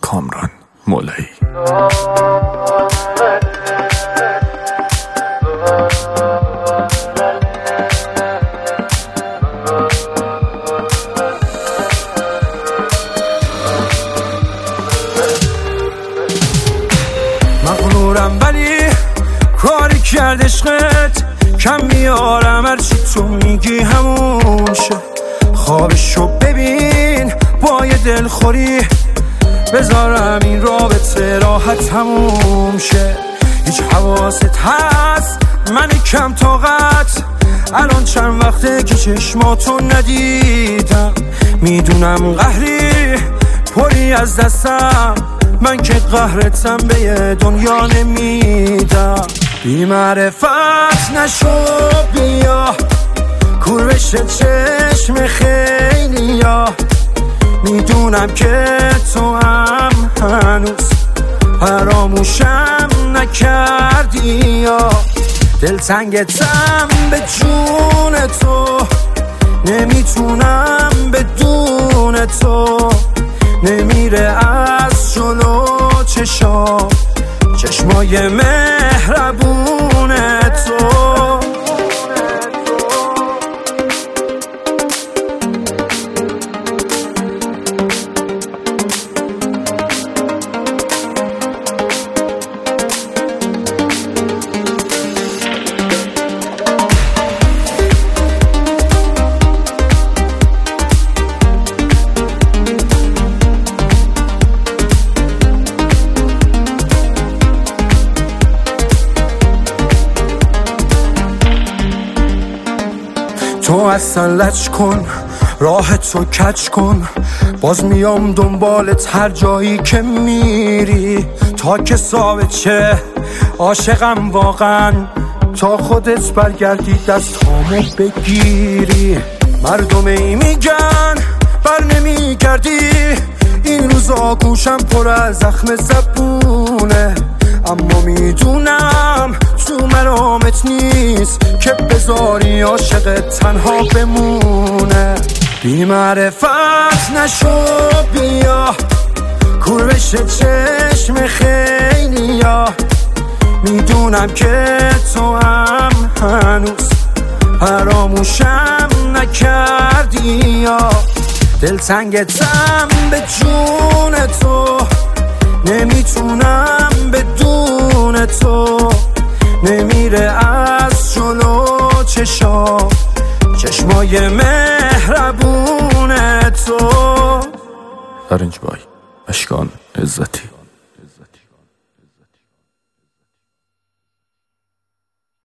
کامران مولایی. مغرورم ولی کاری کرد عشقت، کم میارم هرچی تو میگی همون شه. خوابشو ببین با یه دلخوری، بذارم این رابطه راحت تموم شه. هیچ حواست هست من کم طاقت، الان چند وقته که چشماتو ندیدم. میدونم قهری پری از دستم، من که قهرتم به یه دنیا نمیدم. بی معرفت نشو بیا کور بشه چشم خیلی ها. میدونم که تو هم هنوز فراموشم نکردی یا دلتنگتم به جون تو، نمیتونم بدون تو. نمیره از جلو چشمای مهربون تو. تو اصلا لج کن، راه تو کج کن، باز میام دنبالت هر جایی که میری. تا که ثابته عاشقم واقعا، تا خودت برگردی دستامو بگیری. مردم ای میگن بر نمیگردی، این روزا گوشم پر از زخم زبونه. اما میدونم تو مرامت نیست که بذاری عاشقت تنها بمونه. بی معرفت نشو بیا کور بشه چشم خیلی ها. میدونم که تو هم هنوز فراموشم نکردی یا دلتنگتم به جون تو، نمیتونم بدون تو. نمیره از جلو چشمای مهربون تو. فرنج بای اشکان عزتی.